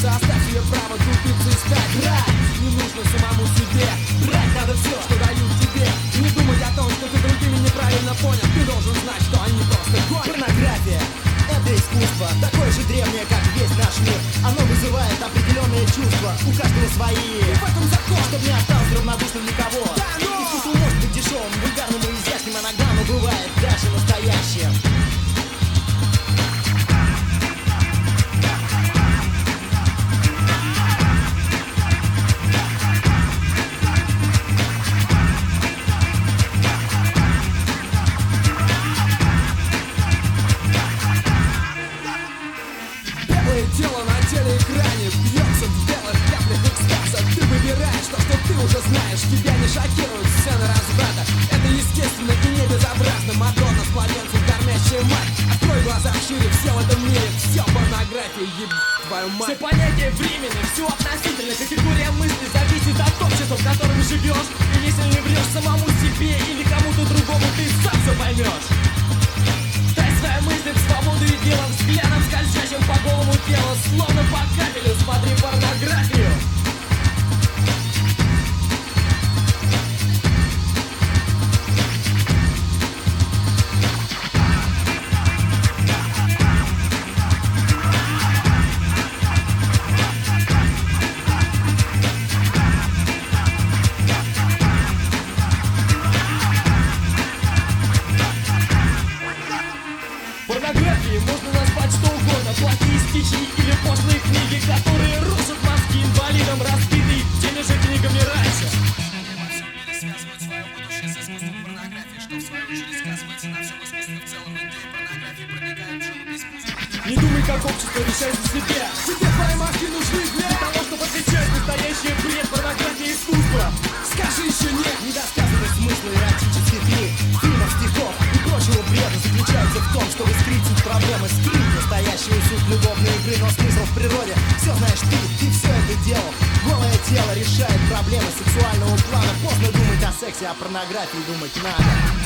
Просто оставь себе право тупицей стать. Брать не нужно самому себе, брать надо все, что дают тебе. И не думать о том, что ты другими неправильно понял. Ты должен знать, что они просто гонят. Порнография — это искусство, такое же древнее, как весь наш мир. Оно вызывает определенные чувства, у каждого свои. И в этом закон, Чтоб не осталось равнодушным никого. да, но... Искусство может быть дешевым, вульгарным и изящным, иногда оно бывает даже настоящим. Белое тело на телеэкране бьется в белых каплях экстаза. Ты выбираешь то, что ты уже знаешь. Тебя не шокируют сцены разврата. Это естественно и не безобразно. Мадонна с младенцем, кормящая мать. Открой глаза шире, все в этом мире. Все порнография, твою мать. Все понятия времени, все относительно. Категория мысли зависит от общества, в котором живешь. И если не врешь самому себе или кому-то другому, ты сам все поймешь. Дай свои мысли в свободу и делом, взглядом скользящим по голому телу. Словно по кабелю смотри порнографию. Порнографией можно назвать что угодно. Плохие стихи или пошлые книги, которые рушат мозги инвалидам разбитый теми же книгами раньше. Связывают свое будущее с искусством порнографии, что в свою очередь сказывается на всем искусстве в целом. Идеи порнографии проникают в живопись музыки. Не думай, как общество решает за себя. Тебе твои мозги нужны для Того, чтобы отличать настоящее бред, порнография и искусство. Скажи еще нет. Недосказанный смысл эротических книг, фильмов, стихов и прочего бреда заключается в том, чтобы скрыть суть проблемы, скрыть настоящую суть любовной игры, но смысл в природе. Все знаешь ты все это делал. Голое тело решает проблемы сексуального плана. Поздно думать о сексе, о порнографии думать надо.